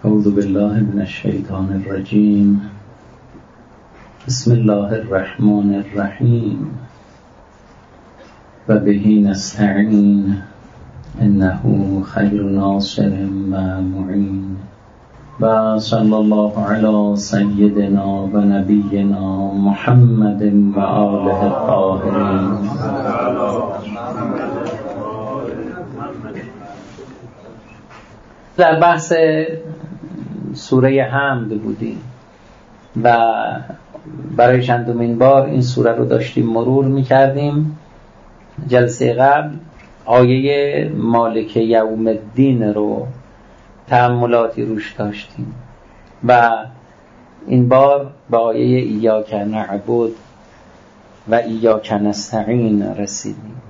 اعوذ بالله من الشیطان الرجیم. بسم الله الرحمن الرحیم و به نستعین انه خیر ناصر و معین و صلی الله علی سیدنا و نبینا محمد و آله الطاهرین. در بحث سوره حمد بودیم و برای چندمین بار این سوره رو داشتیم مرور می‌کردیم. جلسه قبل آیه مالک یوم الدین رو تأملاتی روش داشتیم و این بار به آیه ایاک نعبد و ایاک نستعین رسیدیم.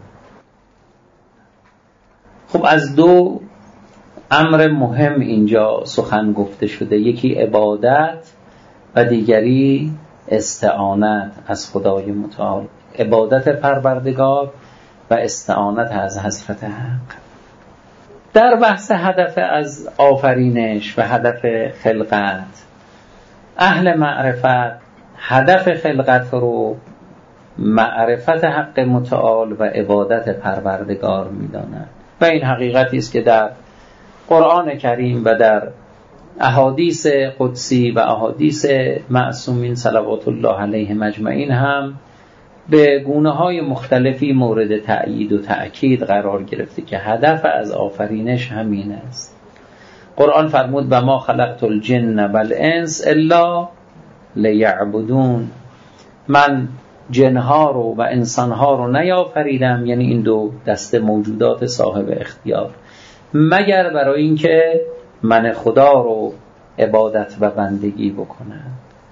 خب از دو امر مهم اینجا سخن گفته شده، یکی عبادت و دیگری استعانت از خدای متعال، عبادت پروردگار و استعانت از حضرت حق. در بحث هدف از آفرینش و هدف خلقت، اهل معرفت هدف خلقت رو معرفت حق متعال و عبادت پروردگار می‌دانند و این حقیقتی است که در قرآن کریم و در احادیث قدسی و احادیث معصومین صلوات الله علیهم اجمعین هم به گونه‌های مختلفی مورد تأیید و تأکید قرار گرفته که هدف از آفرینش همین است. قرآن فرمود و ما خلقت الجن والانس الا لیعبدون، من جنها رو و انسانها رو نیافریدم، یعنی این دو دسته موجودات صاحب اختیار، مگر برای اینکه من خدا رو عبادت و بندگی بکنم،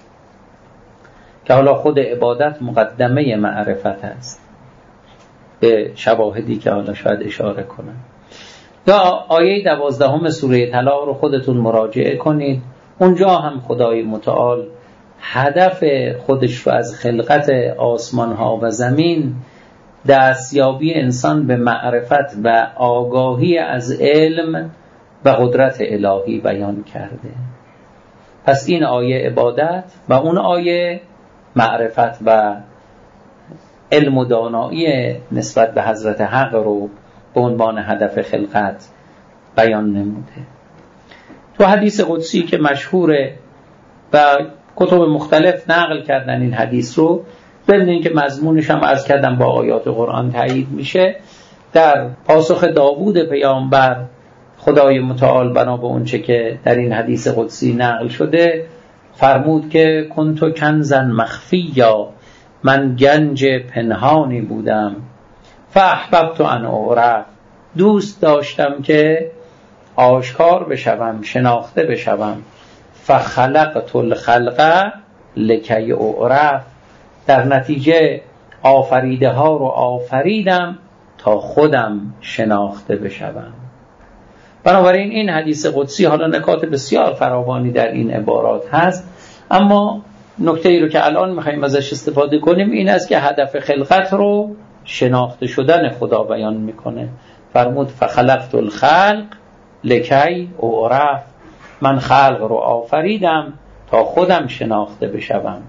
که حالا خود عبادت مقدمه معرفت است به شواهدی که حالا شاید اشاره کنم. یا آیه 12 سوره طلاق رو خودتون مراجعه کنید، اونجا هم خدای متعال هدف خودش رو از خلقت آسمان ها و زمین دستیابی انسان به معرفت و آگاهی از علم و قدرت الهی بیان کرده. پس این آیه عبادت و اون آیه معرفت و علم و دانایی نسبت به حضرت حق رو به عنوان هدف خلقت بیان نموده. تو حدیث قدسی که مشهوره و کتب مختلف نقل کردن این حدیث رو، ببینید که مضمونش هم عرض کردم با آیات قرآن تایید میشه. در پاسخ داوود پیامبر خدای متعال بنا به اون چه که در این حدیث قدسی نقل شده فرمود که کنتو کنزا مخفیا، من گنج پنهانی بودم، فاحببت ان اعرف، دوست داشتم که آشکار بشوم، شناخته بشوم، فخلقت الخلق لکی اعرف، در نتیجه آفریده ها رو آفریدم تا خودم شناخته بشوم. بنابراین این حدیث قدسی، حالا نکات بسیار فراوانی در این عبارات هست، اما نکته ای رو که الان میخواییم ازش استفاده کنیم این است که هدف خلقت رو شناخته شدن خدا بیان میکنه. فرمود فخلقت الخلق لکی اعرف، من خلق رو آفریدم تا خودم شناخته بشوم.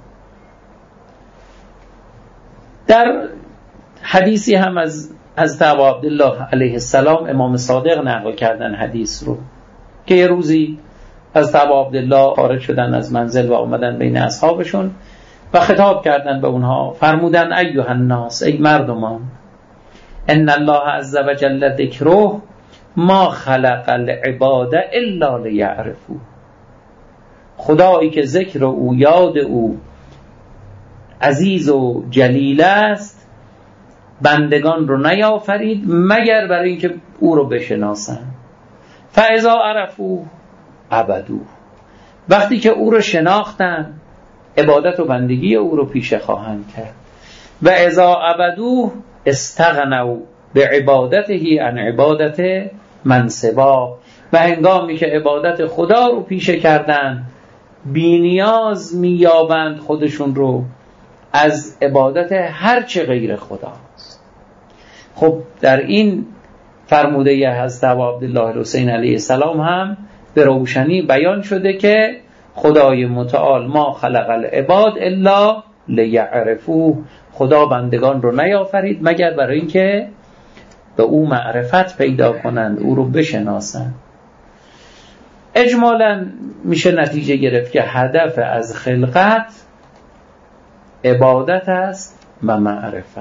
در حدیثی هم از حضرت ابو عبدالله علیه السلام امام صادق نقل کردن حدیث رو که یه روزی حضرت ابو عبدالله خارج شدن از منزل و آمدن بین اصحابشون و خطاب کردن به اونها، فرمودن ایها الناس، ای مردمان، ان الله عز وجل ذکره ما خلق العباد الا لیعرفوا، خدایی که ذکر او، یاد او عزیز و جلیل است، بندگان رو نیافرید مگر برای اینکه او رو بشناسن. فاذا عرفوا عبدوه، وقتی که او رو شناختن عبادت و بندگی او رو پیشه خواهند کرد. و اذا عبدوه استغنوا بعبادته عن عبادت من سوا، و هنگامی که عبادت خدا رو پیشه کردن بی‌نیاز می‌یابند خودشون رو از عبادت هر چه غیر خداست. خب در این فرموده حضرت ابو عبدالله الحسین علیه السلام هم به روشنی بیان شده که خدای متعال ما خلق العباد الا لیعرفوه، خدا بندگان رو نیافرید مگر برای اینکه به او معرفت پیدا کنند، او رو بشناسند. اجمالاً میشه نتیجه گرفت که هدف از خلقت عبادت است و معرفت.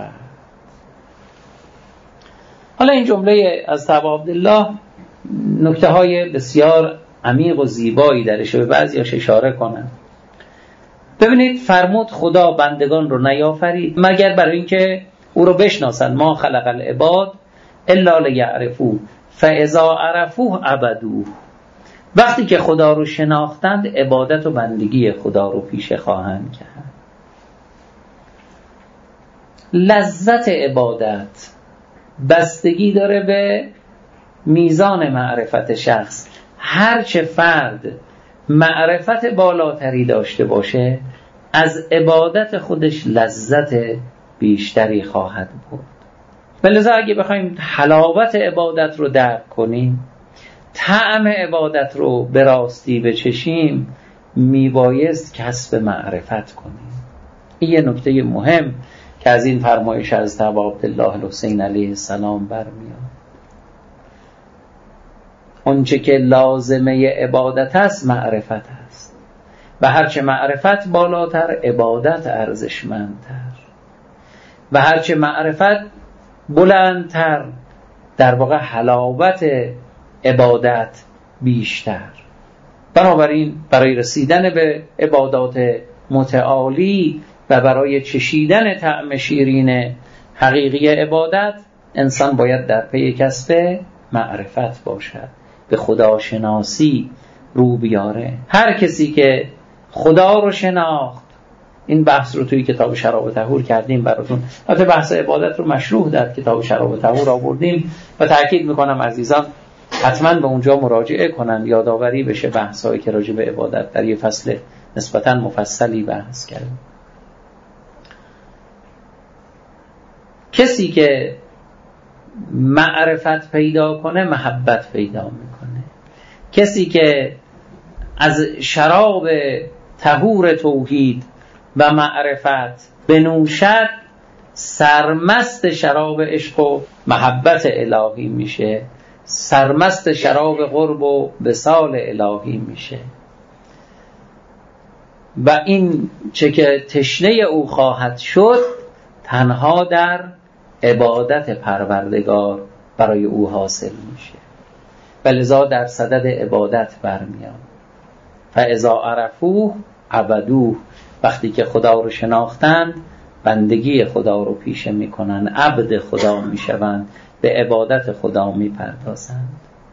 حالا این جمله از ابا عبدالله نکته های بسیار عمیق و زیبایی درشه، به بعضیاش اشاره کنم. ببینید فرمود خدا بندگان رو نیافرید مگر برای اینکه او رو بشناسن. ما خلق العباد الا لیعرفوه فاذا عرفوه عبدوه. وقتی که خدا رو شناختند عبادت و بندگی خدا رو پیشه خواهند کرد. لذت عبادت بستگی داره به میزان معرفت شخص. هرچه فرد معرفت بالاتری داشته باشه از عبادت خودش لذت بیشتری خواهد بود. ولذا اگه بخوایم حلاوت عبادت رو درک کنیم، طعم عبادت رو به راستی بچشیم، میبایست کسب معرفت کنیم. این یه نکته مهم که از این فرمایش از ابا عبدالله الحسین علیه السلام برمیاد. اونچه که لازمه عبادت است معرفت است و هرچه معرفت بالاتر عبادت ارزشمندتر و هرچه معرفت بلندتر در واقع حلاوت عبادت بیشتر. بنابراین برای رسیدن به عبادات متعالی و برای چشیدن طعم شیرین حقیقی عبادت انسان باید در پی کسب معرفت باشد، به خداشناسی رو بیاره. هر کسی که خدا رو شناخت، این بحث رو توی کتاب شراب طهور کردیم براتون، البته بحث عبادت رو مشروح در کتاب شراب طهور آوردیم و تأکید میکنم عزیزان حتما به اونجا مراجعه کنن، یادآوری بشه بحثایی که راجع به عبادت در یه فصل نسبتاً مفصلی بحث کردیم. کسی که معرفت پیدا کنه محبت پیدا میکنه. کسی که از شراب طهور توحید و معرفت بنوشد سرمست شراب عشق و محبت الهی میشه، سرمست شراب قرب و وصال الهی میشه و این چه که تشنه او خواهد شد تنها در عبادت پروردگار برای او حاصل میشه و لذا در صدد عبادت برمیان. فاذا عرفوه عبدوه، وقتی که خدا رو شناختند بندگی خدا رو پیشه میکنن، عبد خدا میشوند، به عبادت خدا میپردازند.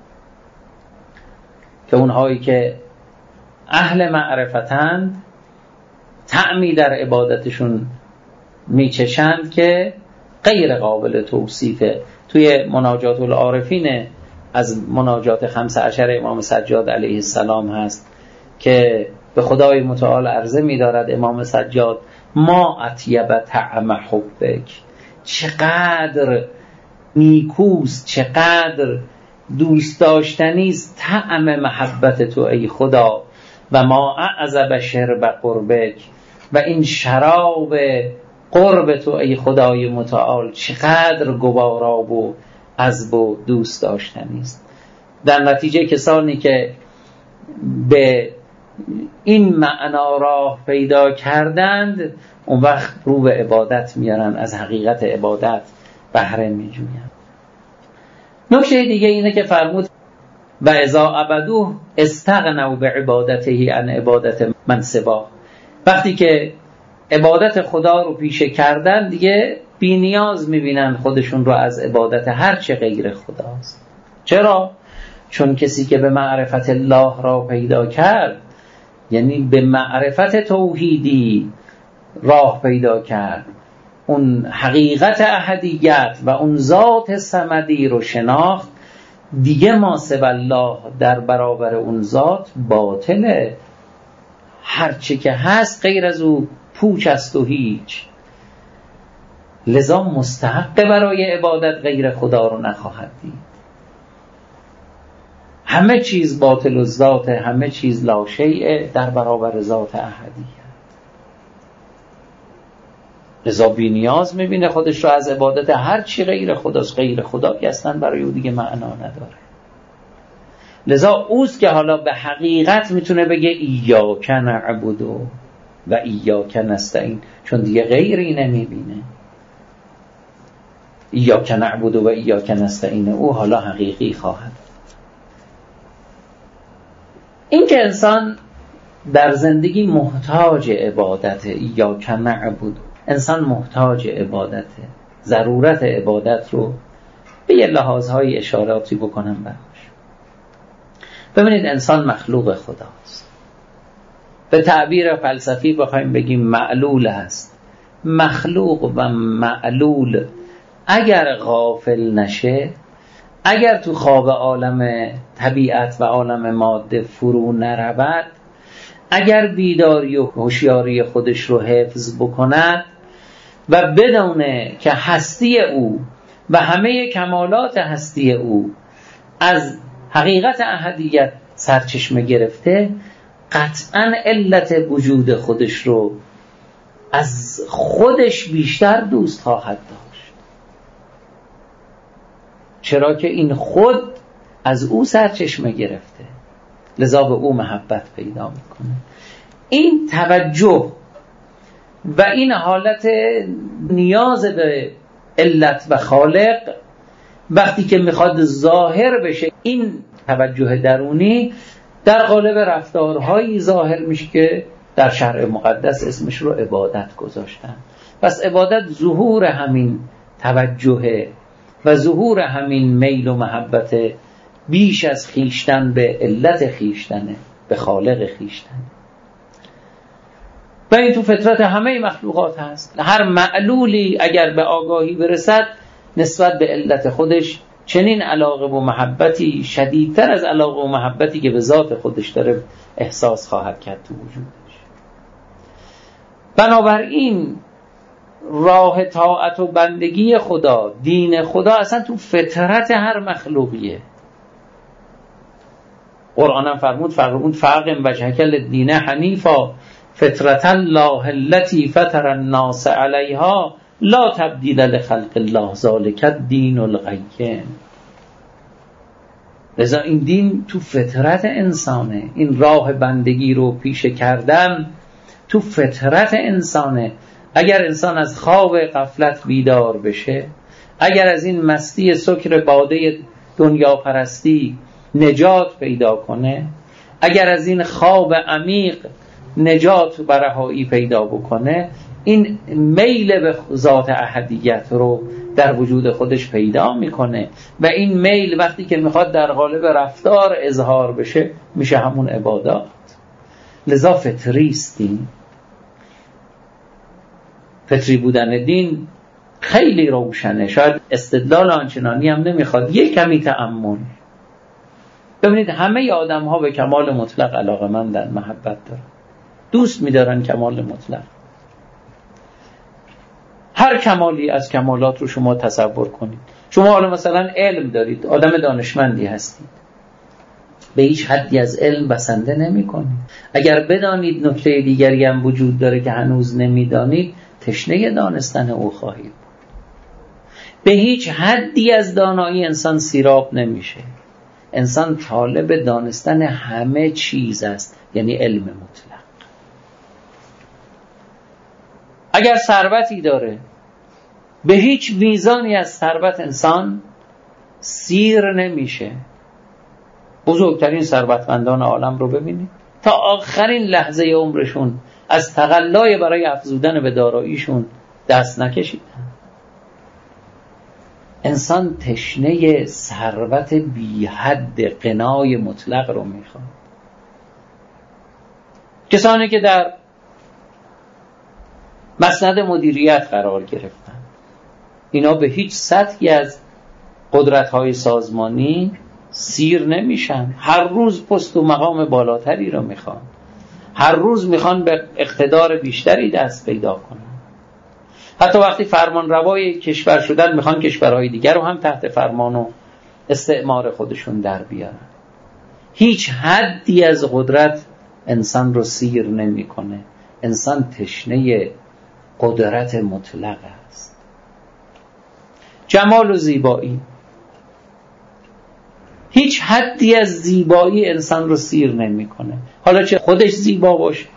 که اونهایی که اهل معرفتند طعمی در عبادتشون میچشند که غیر قابل توصیفه. توی مناجات العارفین از مناجات 15 امام سجاد علیه السلام هست که به خدای متعال عرضه می‌دارد امام سجاد: ما اطیب طعم حبک، چقدر نیکوست، چقدر دوست داشتنیست طعم محبت تو ای خدا، و ما اعذب شرب قربک، و این شراب قرب تو ای خدای متعال چقدر گوارا و عذب و دوست داشتنیست. در نتیجه کسانی که به این معنا راه پیدا کردند اون وقت رو به عبادت میارن، از حقیقت عبادت بهره میجوین. نکته دیگه اینه که فرمود و اذا عبدوه استغنوا بعبادته عن عبادت من سواه. وقتی که عبادت خدا رو پیشه کردن دیگه بی نیاز میبینن خودشون رو از عبادت هر چه غیر خداست. چرا؟ چون کسی که به معرفت الله را پیدا کرد، یعنی به معرفت توحیدی راه پیدا کرد، اون حقیقت احدیت و اون ذات صمدی رو شناخت، دیگه ما سوی الله در برابر اون ذات باطله. هرچی که هست غیر از او پوچ است و هیچ. لذا مستحق برای عبادت غیر خدا رو نخواهد دید. همه چیز باطل الذات، همه چیز لا شیء در برابر ذات احدیت. لذا بی نیاز میبینه خودش رو از عبادت هر چی غیر خداست. غیر خدا که اصلا برای او دیگه معنا نداره. لذا اوست که حالا به حقیقت میتونه بگه ایاک نعبد و ایاک نستعین، چون دیگه غیری نمیبینه. ایاک نعبد و ایاک نستعین او حالا حقیقی خواهد. این که انسان در زندگی محتاج عبادت، ایاک نعبد، انسان محتاج عبادته، ضرورت عبادت رو به یه لحاظهای اشاراتی بکنم براش. ببینید انسان مخلوق خداست. به تعبیر فلسفی بخوایم بگیم معلول هست. مخلوق و معلول اگر غافل نشه، اگر تو خواب عالم طبیعت و عالم ماده فرو نرود، اگر بیداری و هوشیاری خودش رو حفظ بکند و بدونه که هستی او و همه کمالات هستی او از حقیقت احدیت سرچشمه گرفته، قطعاً علت وجود خودش رو از خودش بیشتر دوست خواهد داشت. چرا که این خود از او سرچشمه گرفته، لذا به او محبت پیدا میکنه. این توجه و این حالت نیاز به علت و خالق وقتی که میخواد ظاهر بشه، این توجه درونی در قالب رفتارهایی ظاهر میشه که در شرع مقدس اسمش رو عبادت گذاشتن. پس عبادت ظهور همین توجه و ظهور همین میل و محبت بیش از خیشتن به علت خیشتنه، به خالق خیشتن. و این تو فطرت همه مخلوقات هست. هر معلولی اگر به آگاهی برسد نسبت به علت خودش چنین علاقه و محبتی شدیدتر از علاقه و محبتی که به ذات خودش داره احساس خواهد کرد تو وجودش. بنابراین راه طاعت و بندگی خدا، دین خدا اصلا تو فطرت هر مخلوقیه. قرآن هم فرمود فاقم وجهک للدین حنیفا فطرت الله التي فطر الناس علیها لا تبدیل لخلق الله ذلک الدین القیم. لذا این دین تو فطرت انسانه. این راه بندگی رو پیشه کردن تو فطرت انسانه. اگر انسان از خواب غفلت بیدار بشه، اگر از این مستی سکر باده دنیا پرستی نجات پیدا کنه، اگر از این خواب عمیق نجات و رهایی پیدا بکنه، این میل به ذات احدیت رو در وجود خودش پیدا میکنه و این میل وقتی که میخواد در قالب رفتار اظهار بشه میشه همون عبادات. لذا فطریست دین. فطری بودن دین خیلی روشنه. شاید استدلال آنچنانی هم نمیخواد، یک کمی تأمل. ببینید همه آدم ها به کمال مطلق علاقه‌مندن، محبت دارن، دوست می‌دارن کمال مطلق. هر کمالی از کمالات رو شما تصور کنید. شما حالا مثلا علم دارید، آدم دانشمندی هستید، به هیچ حدی از علم بسنده نمی‌کنید. اگر بدانید نکته دیگری هم وجود داره که هنوز نمی‌دانید، تشنه دانستن او خواهید. به هیچ حدی از دانایی انسان سیراب نمیشه. انسان طالب دانستن همه چیز است، یعنی علم مطلق. اگر ثروتی داره، به هیچ میزانی از ثروت انسان سیر نمیشه. بزرگترین ثروتمندان عالم رو ببینید، تا آخرین لحظه عمرشون از تقلای برای افزودن به داراییشون دست نکشیدن. انسان تشنه ثروت بی حد غنای مطلق رو میخواد. کسانی که در مسند مدیریت قرار گرفتن، اینا به هیچ سطحی از قدرت‌های سازمانی سیر نمیشن. هر روز پست و مقام بالاتری رو میخوان، هر روز میخوان به اقتدار بیشتری دست پیدا کنن. حتی وقتی فرمان روای کشور شدن میخوان کشورهای دیگر رو هم تحت فرمان و استعمار خودشون در بیارن. هیچ حدی از قدرت انسان رو سیر نمیکنه. انسان تشنه قدرت مطلق است. جمال و زیبایی، هیچ حدی از زیبایی انسان رو سیر نمیکنه، حالا چه خودش زیبا باشه.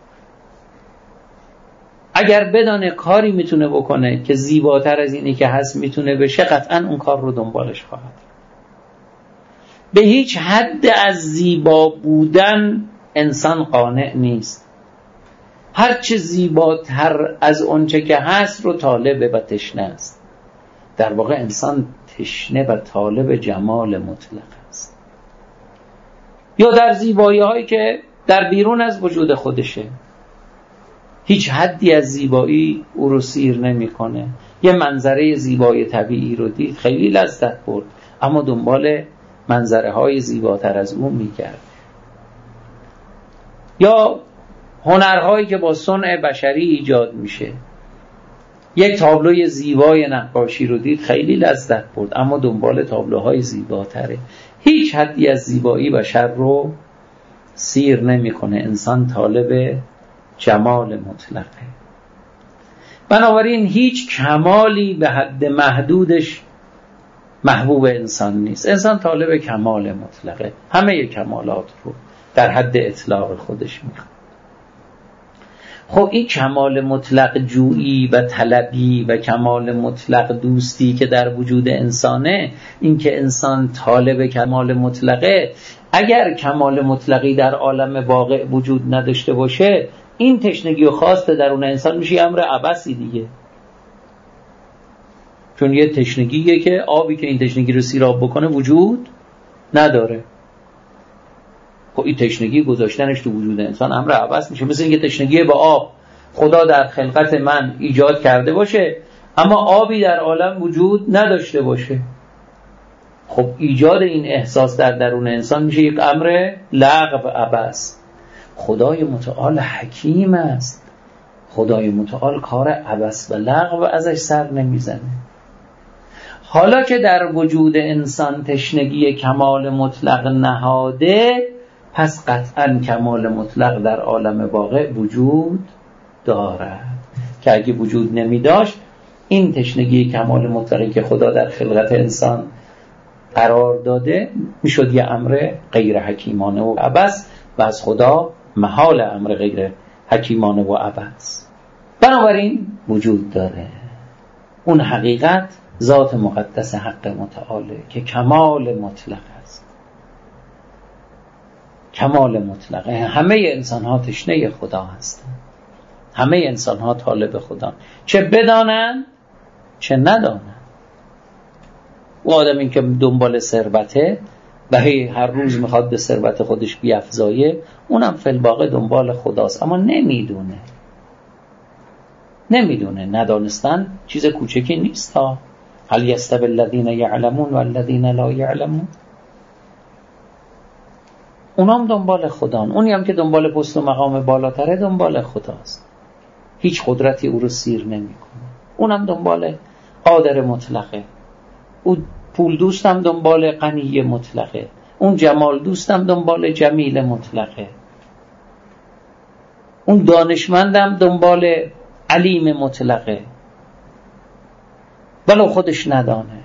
اگر بدانه کاری میتونه بکنه که زیباتر از اینی که هست میتونه بشه، قطعا اون کار رو دنبالش خواهد. به هیچ حد از زیبا بودن انسان قانع نیست. هرچه زیباتر از اونچه که هست رو طالب و تشنه است. در واقع انسان تشنه و طالب جمال مطلق است، یا در زیبایی هایی که در بیرون از وجود خودشه. هیچ حدی از زیبایی او رو سیر نمی‌کنه. یه منظره زیبای طبیعی رو دید، خیلی لذت برد، اما دنبال منظره های زیباتر از اون میگرد. یا هنرهایی که با صنع بشری ایجاد میشه، یک تابلوی زیبای نقاشی رو دید، خیلی لذت برد، اما دنبال تابلوهای زیباتره. هیچ حدی از زیبایی بشر رو سیر نمی‌کنه. انسان طالب جمال مطلقه. بنابراین هیچ کمالی به حد محدودش محبوب انسان نیست. انسان طالب کمال مطلقه، همه کمالات رو در حد اطلاق خودش میخواد. خب این کمال مطلق جویی و طلبی و کمال مطلق دوستی که در وجود انسانه، این که انسان طالب کمال مطلقه، اگر کمال مطلقی در عالم واقع وجود نداشته باشه، این تشنگی و خواست درون انسان میشه امر عبثی دیگه. چون یه تشنگیه که آبی که این تشنگی رو سیراب بکنه وجود نداره. خب این تشنگی گذاشتنش تو وجود انسان امر عبث میشه. مثل اینکه تشنگی با آب خدا در خلقت من ایجاد کرده باشه، اما آبی در عالم وجود نداشته باشه. خب ایجاد این احساس در درون انسان میشه یک امر لغو و عبث. خدای متعال حکیم است. خدای متعال کار عبث و لغو ازش سر نمیزنه. حالا که در وجود انسان تشنگی کمال مطلق نهاده، پس قطعا کمال مطلق در عالم واقع وجود دارد، که اگه وجود نمی داشت، این تشنگی کمال مطلقی که خدا در خلقت انسان قرار داده میشد یه امر غیر حکیمانه و عبث، و از خدا محال امر غیر حکیمانه و عبث. بنابراین وجود داره. اون حقیقت ذات مقدس حق متعاله که کمال مطلق است. کمال مطلقه. همه انسان ها تشنه خدا هستند. همه انسان ها طالب خدا، چه بدانند چه ندانند. و آدم این که دنبال ثروته و هر روز میخواد به ثروت خودش بیفزایه، اونم فی الواقع دنبال خداست، اما نمیدونه. ندانستن چیز کوچکی نیست. ها هل یستوی الذین یعلمون و الذین لا یعلمون. اونام دنبال خدان. اونی هم که دنبال پست و مقام بالاتره دنبال خداست، هیچ قدرتی او رو سیر نمیکنه. اونم دنبال قادر مطلقه. اون پول دوستم دنبال غنی مطلقه. اون جمال دوستم دنبال جمیل مطلقه. اون دانشمندم دنبال علیم مطلقه، ولو خودش ندانه.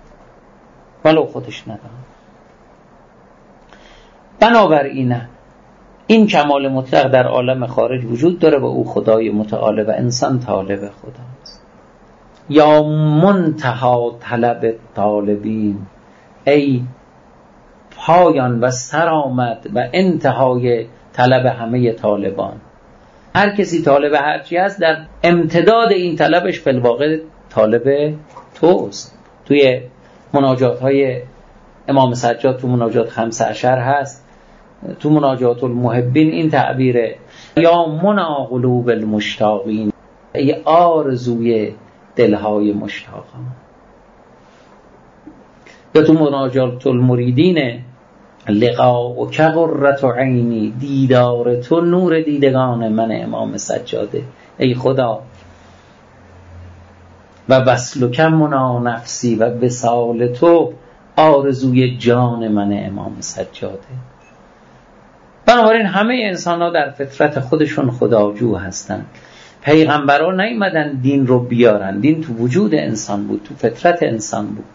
بنابراین این کمال مطلق در عالم خارج وجود داره و او خدای متعال و انسان طالب خداست. یا منتها طلب طالبین، ای پایان و سرآمد و انتهای طلب همه طالبان. هر کسی طالب هرچی هست، در امتداد این طلبش فی الواقع طالب توست. توی مناجات های امام سجاد، تو مناجات 15 هست، تو مناجات المحبین این تعبیره: یا منا قلوب المشتاقین، ای آرزوی دلهای مشتاقان. یا تو مناجات المریدین: لقاؤک قرة عینی، دیدار تو نور دیدگان من امام سجاده. ای خدا، و وصلک منا نفسی، و وصال تو آرزوی جان من امام سجاده. بنابراین همه انسان ها در فطرت خودشون خداجو هستن. پیغمبران نیومدن دین رو بیارن، دین تو وجود انسان بود، تو فطرت انسان بود.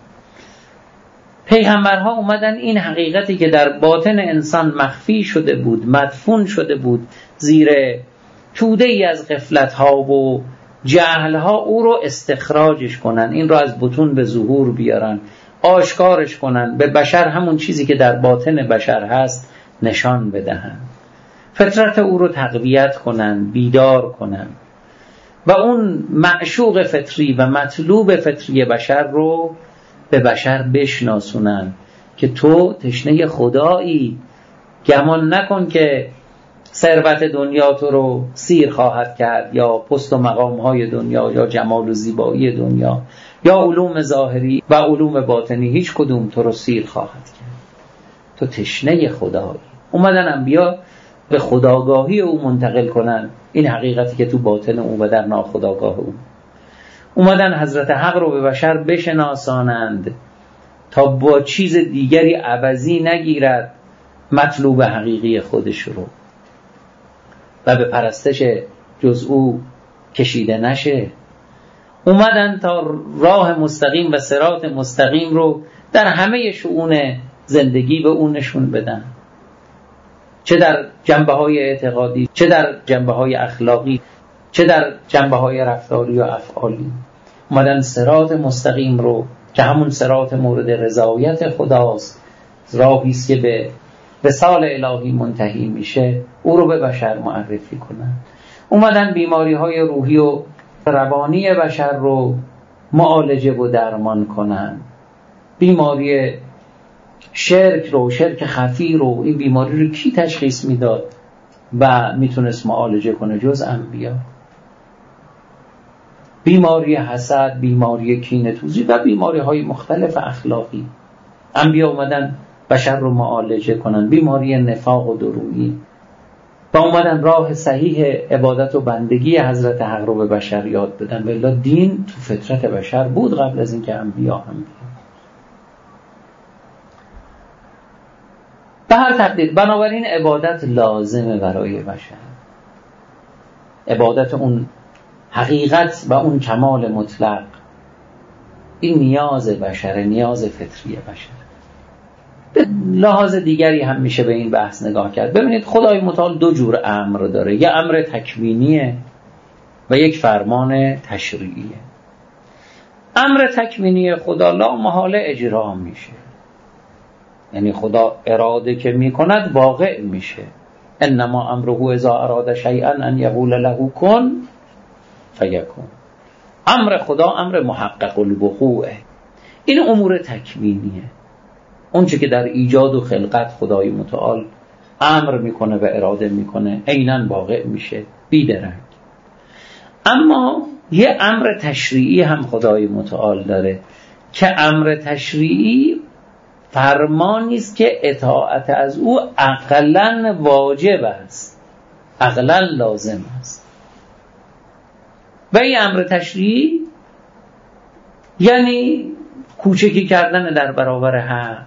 پیغمبرها اومدن این حقیقتی که در باطن انسان مخفی شده بود، مدفون شده بود زیر توده ای از غفلت‌ها و جهل‌ها، او رو استخراجش کنن، این رو از بطون به ظهور بیارن، آشکارش کنن، به بشر همون چیزی که در باطن بشر هست نشان بدهن، فطرت او رو تقویت کنن، بیدار کنن و اون معشوق فطری و مطلوب فطری بشر رو به بشر بشناسونن که تو تشنه خدایی، گمان نکن که ثروت دنیا تو رو سیر خواهد کرد، یا پست و مقام‌های دنیا، یا جمال و زیبایی دنیا، یا علوم ظاهری و علوم باطنی، هیچ کدوم تو رو سیر خواهد کرد. تو تشنه خدایی. اومدن انبیا به خداگاهی او منتقل کنن این حقیقتی که تو باطن او و در ناخودآگاه او. اومدن حضرت حق رو به بشر بشناسانند تا با چیز دیگری عوضی نگیرد مطلوب حقیقی خودش رو و به پرستش جز او کشیده نشه. اومدن تا راه مستقیم و صراط مستقیم رو در همه شؤون زندگی به اون نشون بدن، چه در جنبه‌های اعتقادی، چه در جنبه‌های اخلاقی، چه در جنبه‌های رفتاری و افعالی. اومدن صراط مستقیم رو که همون صراط مورد رضایت خداست، راهی است که به وصال الهی منتهی میشه، او رو به بشر معرفی کنن. اومدن بیماری‌های روحی و روانی بشر رو معالجه و درمان کنن. بیماری شرک رو، شرک خفی رو، این بیماری رو کی تشخیص میداد و میتونست معالجه کنه جز انبیا؟ بیماری حسد، بیماری کینه‌توزی و بیماری‌های مختلف اخلاقی، انبیا اومدن بشر رو معالجه کنن. بیماری نفاق و درویی و اومدن راه صحیح عبادت و بندگی حضرت حق رو به بشر یاد بدن. والله دین تو فطرت بشر بود قبل از اینکه انبیا هم بیان. به هر تقدیر بنابراین عبادت لازمه برای بشر، عبادت اون حقیقت و اون کمال مطلق، این نیاز بشره، نیاز فطری بشره. به لحاظ دیگری هم میشه به این بحث نگاه کرد. ببینید خدای متعال دو جور امر داره، یک امر تکوینیه و یک فرمان تشریعیه. امر تکوینی خدا لا محاله اجرا میشه، یعنی خدا اراده که میکند واقع میشه. انما امره اذا اراد شیئا ان یقول له کن فیکون. امر خدا امر محقق الوقوعه. این امور تکوینیه، اون چه که در ایجاد و خلقت خدای متعال امر میکنه و اراده میکنه عیناً واقع میشه بیدرنگ. اما یه امر تشریعی هم خدای متعال داره که امر تشریعی فرمانی است که اطاعت از او عقلاً واجب است، عقلاً لازم است. و این امر تشریعی یعنی کوچکی کردن در برابر حق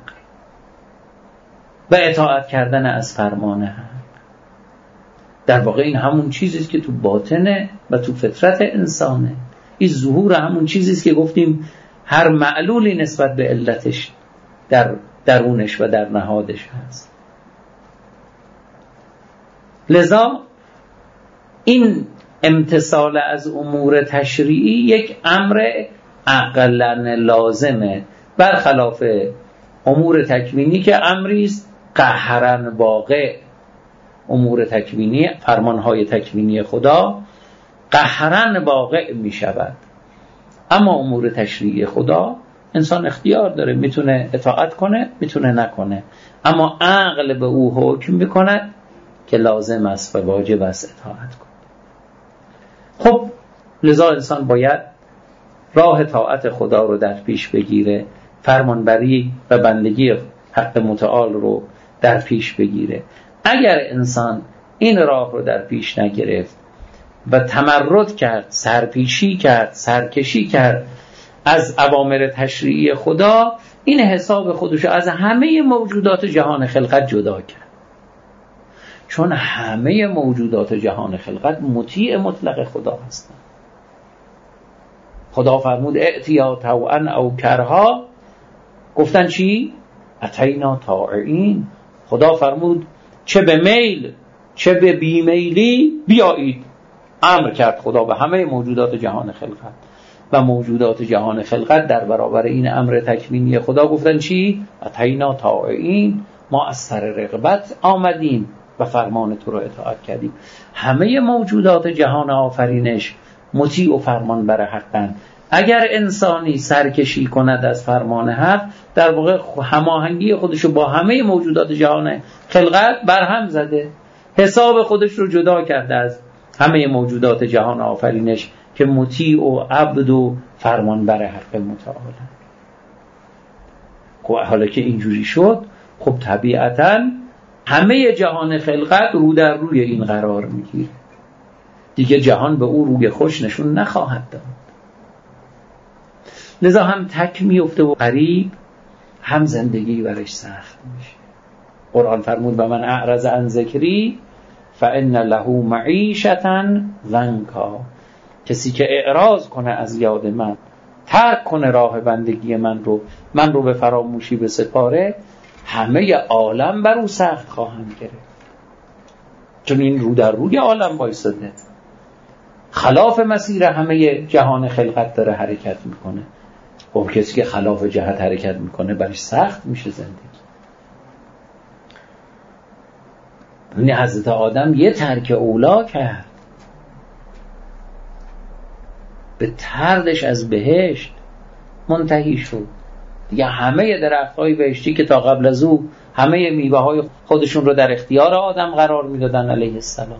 و اطاعت کردن از فرمان حق. در واقع این همون چیزیست که تو باطنه و تو فطرت انسانه. این ظهور همون چیزیست که گفتیم هر معلولی نسبت به علتش در درونش و در نهادش هست. لذا این امتثال از امور تشریعی یک امر عقلاً لازمه، برخلاف امور تکوینی که امریست قهراً واقع. امور تکوینی، فرمانهای تکوینی خدا قهراً واقع می شود، اما امور تشریعی خدا انسان اختیار داره، میتونه اطاعت کنه میتونه نکنه، اما عقل به او حکم میکند که لازم است و واجب است اطاعت کنه. خب لذا انسان باید راه طاعت خدا رو در پیش بگیره، فرمانبری و بندگی حق متعال رو در پیش بگیره. اگر انسان این راه رو در پیش نگرفت و تمرد کرد، سرپیچی کرد، سرکشی کرد از اوامر تشریعی خدا، این حساب خودشو از همه موجودات جهان خلقت جدا کرد. چون همه موجودات جهان خلقت مطیع مطلق خدا هستند. خدا فرمود ائتیا طوعا او کرها، گفتن چی؟ اتینا طاعین. خدا فرمود چه به میل چه به بیمیلی بیایید. امر کرد خدا به همه موجودات جهان خلقت و موجودات جهان خلقت در برابر این امر تکوینی خدا گفتن چی؟ اتینا طاعین، ما از سر رغبت آمدیم و فرمان تو رو اطاعت کردیم. همه موجودات جهان آفرینش مطیع و فرمان بر حقن. اگر انسانی سرکشی کند از فرمان حق، در واقع هماهنگی خودشو با همه موجودات جهان خلقت برهم زده، حساب خودش رو جدا کرده از همه موجودات جهان آفرینش که مطیع و عبد و فرمان بر حق متعال. خب حالا که اینجوری شد، خب طبیعتاً همه جهان خلقت رو در روی این قرار میگیره. دیگه جهان به او روی خوش نشون نخواهد داد. لذا هم تک میفته و قریب، هم زندگی برش سخت میشه. قرآن فرمود و من اعرض عن ذکری فان له معیشة ضنکا. کسی که اعراض کنه از یاد من، ترک کنه راه بندگی من رو به فراموشی بسپاره، همه عالم بر او سخت خواهند گرفت. چون این رو در روی عالم وایساده، خلاف مسیر همه جهان خلقت داره حرکت میکنه. خب کسی که خلاف جهت حرکت میکنه برش سخت میشه زندگی. یعنی حضرت آدم یه ترک اولا کرد، به طردش از بهشت منتهی شد. دیگه همه درخت‌های بهشتی که تا قبل از او همه میوه‌های خودشون رو در اختیار آدم قرار میدادن علیه السلام،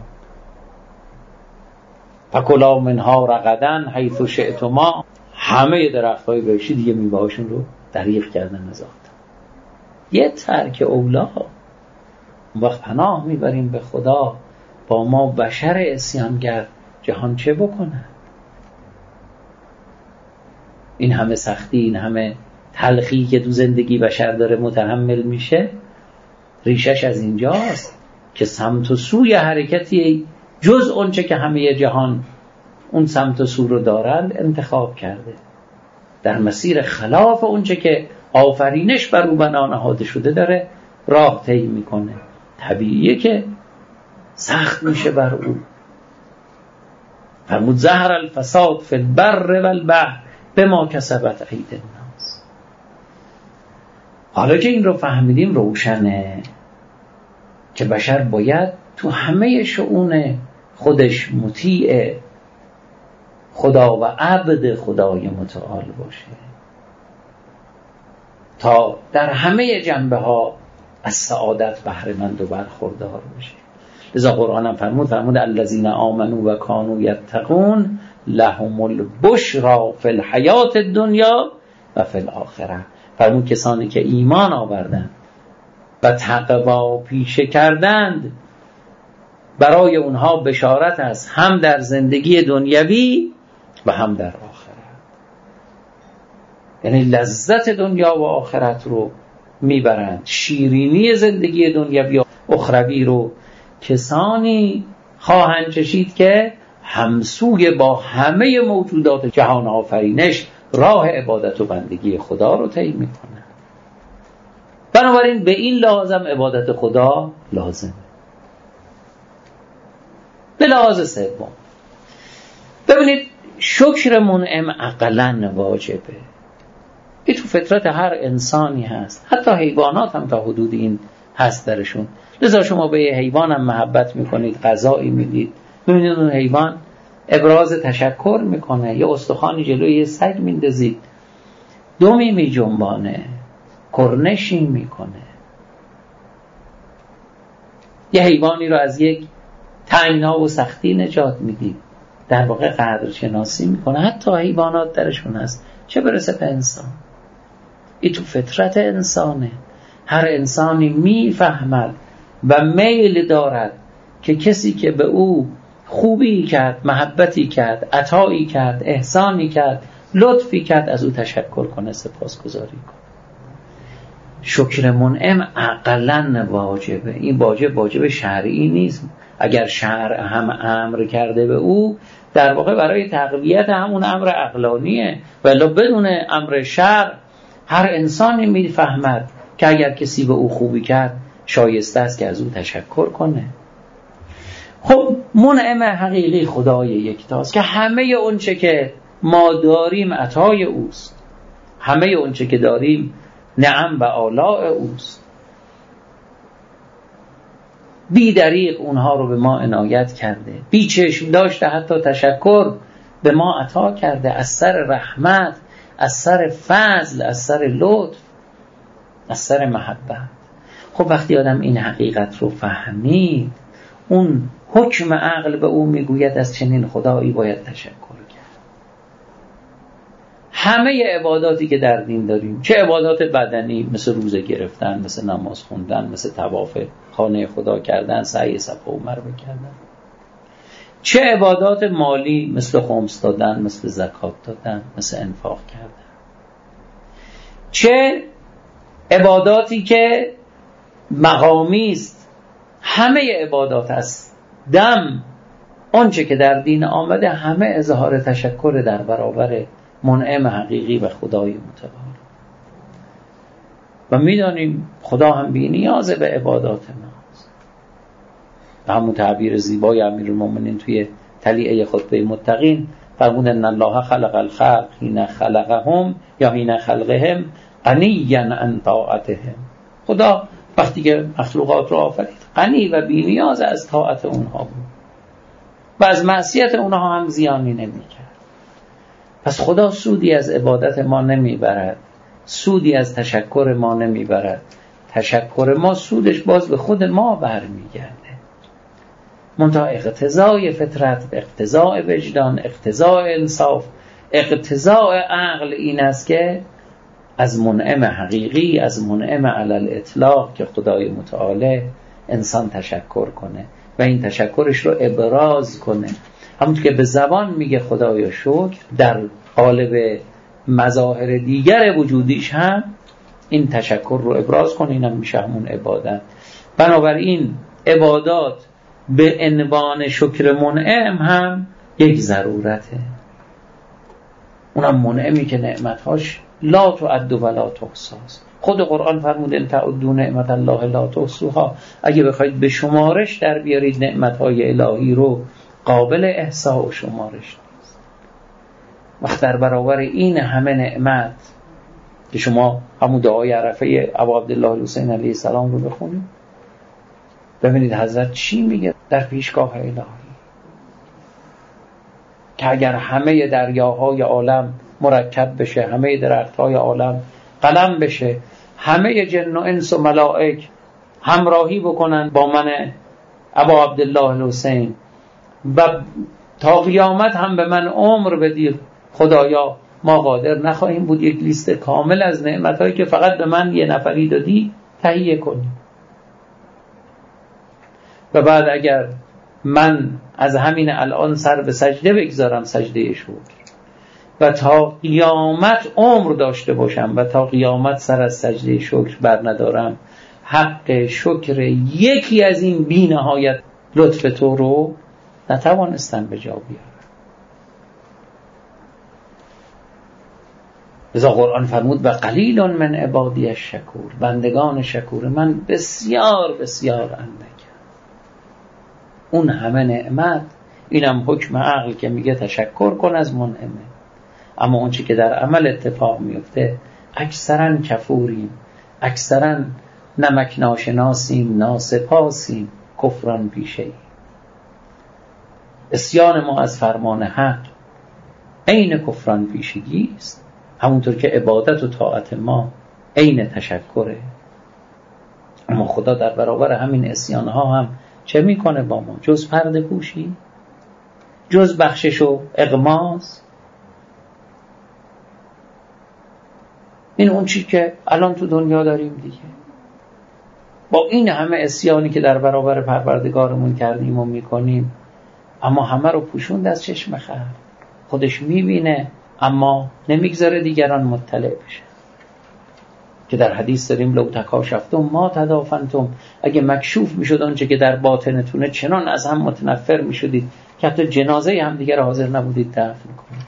فکلا منها رغدا حیث شئتما، همه درخت‌های بهشتی دیگه میوه‌هاشون رو دریغ کردن از آدم. یه ترک اولا. وقت پناه میبریم به خدا، با ما بشر عصیانگر جهان چه بکنه؟ این همه سختی، این همه تلخی که تو زندگی بشر داره متحمل میشه، ریشش از اینجاست که سمت و سوی حرکتی جز اونچه که همه جهان اون سمت و سو رو دارند انتخاب کرده، در مسیر خلاف اونچه که آفرینش بر او بنا نهاده شده داره راه طی میکنه. طبیعیه که سخت میشه بر او. فرمود ظهر الفساد فی البر والبحر بما کسبت ایدی الناس. حالا که این رو فهمیدیم، روشنه که بشر باید تو همه شؤون خودش مطیع خدا و عبد خدای متعال باشه تا در همه جنبه ها از سعادت بهره مند و برخوردار باشه. لذا قرآن هم فرمود الذین آمنوا و کانوا یتقون لهم البشری فی الحیات الدنیا و فی الاخره. فرمود کسانی که ایمان آوردند و تقوا پیشه کردند، برای اونها بشارت است، هم در زندگی دنیوی و هم در آخرت. یعنی لذت دنیا و آخرت رو میبرند. شیرینی زندگی دنیوی و اخروی رو کسانی خواهند چشید که همسوی با همه موجودات جهان آفرینش راه عبادت و بندگی خدا رو طی میکنند. بنابراین به این لازم عبادت خدا لازمه. به لحاظ سوم، ببینید شکر منعم عقلاً واجبه. این تو فطرت هر انسانی هست، حتی حیوانات هم تا حدود این هست درشون. لذا شما به یه حیوان هم محبت میکنید، غذایی میدید، میبینید اون حیوان ابراز تشکر میکنه. یه استخوانی جلوی یه سگ میندازید، دمی میجنبانه، کرنشی میکنه. یه حیوانی رو از یک تنگنا و سختی نجات میدید، در واقع قدرشناسی میکنه. حتی حیوانات درشون هست، چه برسه به انسان. این تو فطرت انسانه. هر انسانی میفهمد و میل دارد که کسی که به او خوبی کرد، محبتی کرد، عطایی کرد، احسانی کرد، لطفی کرد، از او تشکر کنه، سپاسگزاری کنه. شکر منعم عقلاً واجبه. این واجب شرعی نیست. اگر شرع هم امر کرده به او، در واقع برای تقویت همون امر عقلانیه. ولی بدون امر شرع هر انسانی میفهمد که اگر کسی به او خوبی کرد شایسته است که از او تشکر کنه. خب منعم حقیقی خدای یکتاست که همه اونچه که ما داریم عطای اوست، همه اونچه که داریم نعم و آلاء اوست. بی دریغ اونها رو به ما عنایت کرده، بی چشم داشته حتی تشکر به ما عطا کرده، از سر رحمت، از سر فضل، از سر لطف، از سر محبت. خب وقتی آدم این حقیقت رو فهمید، اون حکم عقل به او میگوید از چنین خدایی باید تشکر کرد. همه عباداتی که در دین داریم، چه عبادات بدنی مثل روزه گرفتن، مثل نماز خوندن، مثل طواف خانه خدا کردن، سعی صفا و مروه کردن، چه عبادات مالی مثل خمس دادن، مثل زکات دادن، مثل انفاق کردن، چه عباداتی که مقامی است، همه عبادات است. دم آنچه که در دین آمده همه اظهار تشکر در برابر منعم حقیقی و خدای متعال. و میدانیم خدا هم بی نیازه به عبادات ماست. و همون تعبیر زیبای امیرالمومنین توی تلیعه خطبه متقین فرمود ان الله خلق الخلق حین خلقهم یا حین خلقهم غنیا عن طاعتهم. خدا وقتی که مخلوقات رو آفرید غنی و بی نیاز از طاعت اونها بود و از معصیت اونها هم زیانی نمی‌کرد. پس خدا سودی از عبادت ما نمیبرد، سودی از تشکر ما نمیبرد. تشکر ما سودش باز به خود ما برمیگرده. منتها اقتضای فطرت، اقتضای وجدان، اقتضای انصاف، اقتضای عقل این است که از منعم حقیقی، از منعم علی الاطلاق که خدای متعال انسان تشکر کنه و این تشکرش رو ابراز کنه. همونطور که به زبان میگه خدایا شکر، در قالب مظاهر دیگر وجودیش هم این تشکر رو ابراز کنه. اینم میشه همون عبادت. بنابراین عبادات به عنوان شکر منعم هم یک ضرورته. اونم منعمی که نعمتهاش لا تعد و لا تحصی. خود قرآن فرموده ان تعدوا نعمت الله لا تحصوها. اگه بخواید به شمارش در بیارید نعمتهای الهی رو، قابل احصا و شمارش نیست. وقت در برابر این همه نعمت که شما همون دعای عرفه ابا عبدالله الحسین علیه السلام رو بخونید، ببینید حضرت چی میگه در پیشگاه الهی، که اگر همه دریاهای عالم مرکب بشه، همه درختهای عالم قلم بشه، همه جن و انس و ملائک همراهی بکنن با من ابا عبدالله الحسین و تا قیامت هم به من عمر بدی، خدایا ما قادر نخواهیم بود یک لیست کامل از نعمتهایی که فقط به من یه نفری دادی تهیه کنیم. و بعد اگر من از همین الان سر به سجده بگذارم، سجده شکر، و تا قیامت عمر داشته باشم و تا قیامت سر از سجده شکر بر ندارم، حق شکر یکی از این بی نهایت لطف تو رو نتوانستم به جا بیارم. لذا قرآن فرمود و قلیل من عبادی الشکور، بندگان شکور من بسیار بسیار اندک. اون همه نعمت، اینم حکم عقل که میگه تشکر کن از منعمه. اما اون چی که در عمل اتفاق میفته اکثرا کفوریم، اکثرا نمک ناشناسیم، ناسپاسیم، کفران پیشه ایم. عصیان ما از فرمان حق عین کفران پیشگی است، همونطور که عبادت و طاعت ما عین تشکره. اما خدا در برابر همین عصیان ها هم چه میکنه با ما؟ جز پرده پوشی؟ جز بخشش و اغماس؟ این اون چی که الان تو دنیا داریم دیگه. با این همه عصیانی که در برابر پروردگارمون کردیم و میکنیم، اما همه رو پوشوند از چشم خلق. خودش میبینه اما نمیگذاره دیگران مطلع بشن. که در حدیث داریم لو تکاشفتم ما تدافنتم، اگه مکشوف میشد آنچه که در باطنتونه چنان از هم متنفر میشدید که حتی جنازه هم دیگر حاضر نبودید دفن کنید.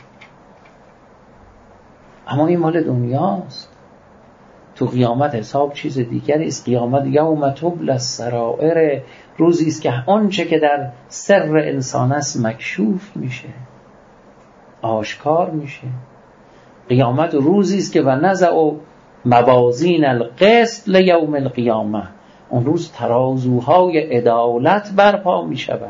اما این مال دنیاست. تو قیامت حساب چیز دیگری است. قیامت یوم تبلی السرائر، روزی است که آنچه که در سر انسان است مکشوف میشه، آشکار میشه. قیامت روزی است که و نزع موازین القسط لیوم القیامه، اون روز ترازوهای عدالت برپا میشود.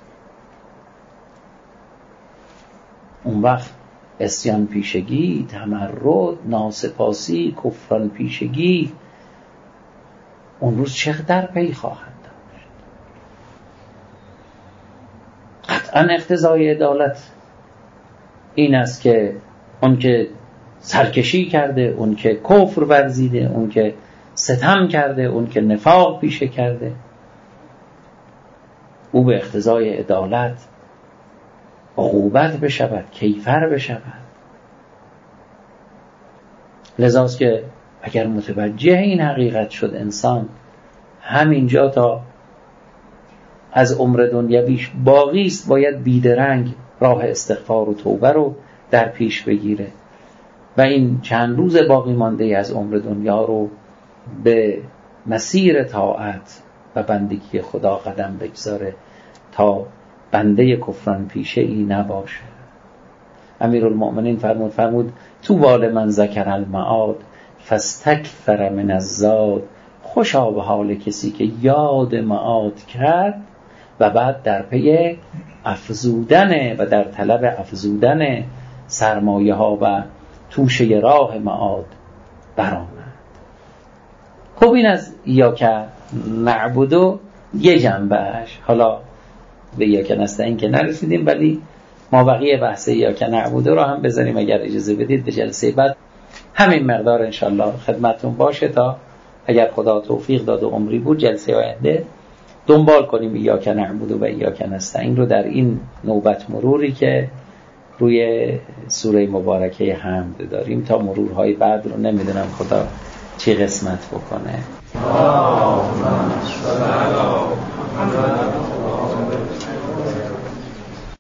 اون وقت عصیان پیشگی، تمرد، ناسپاسی، کفران پیشگی اون روز چقدر پی خواهد داشت. قطعا اقتضای عدالت این است که اون که سرکشی کرده، اون که کفر ورزیده، اون که ستم کرده، اون که نفاق پیشه کرده، او به اقتضای عدالت عقوبت بشود، کیفر بشود. لذاست که اگر متوجه این حقیقت شد انسان، همینجا تا از عمر دنیویش باقی است باید بیدرنگ راه استغفار و توبه رو در پیش بگیره و این چند روز باقی مانده از عمر دنیا رو به مسیر طاعت و بندگی خدا قدم بگذاره تا بنده کفران پیشه ای نباشه. امیرالمؤمنین فرمود تو بال من ذکر المعاد فاستکثر من الزاد، خوشا به حال کسی که یاد معاد کرد و بعد در پی افزودن و در طلب افزودن سرمایه ها و توشه راه معاد برآمد. خب این از ایاک نعبدو یه جنبهش. حالا به ایاک نستعین که نرسیدیم، ولی ما بقیه بحث ایاک نعبدو رو هم بذاریم اگر اجازه بدید به جلسه بعد. همین مقدار انشالله خدمتون باشه تا اگر خدا توفیق داد و عمری بود جلسه آینده دنبال کنیم ایاک نعبدو و ایاک نستعین رو در این نوبت مروری که روی سوره مبارکه حمد داریم تا مرورهای بعد رو نمیدونم خدا چی قسمت بکنه.